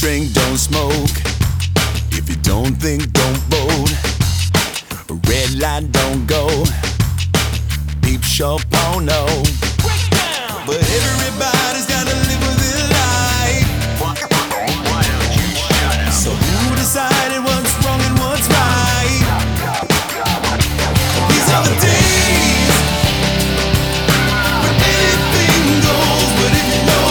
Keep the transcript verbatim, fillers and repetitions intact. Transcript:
drink, don't smoke. If you don't think, don't vote. Red light, don't go. Peep show, porno. But everybody's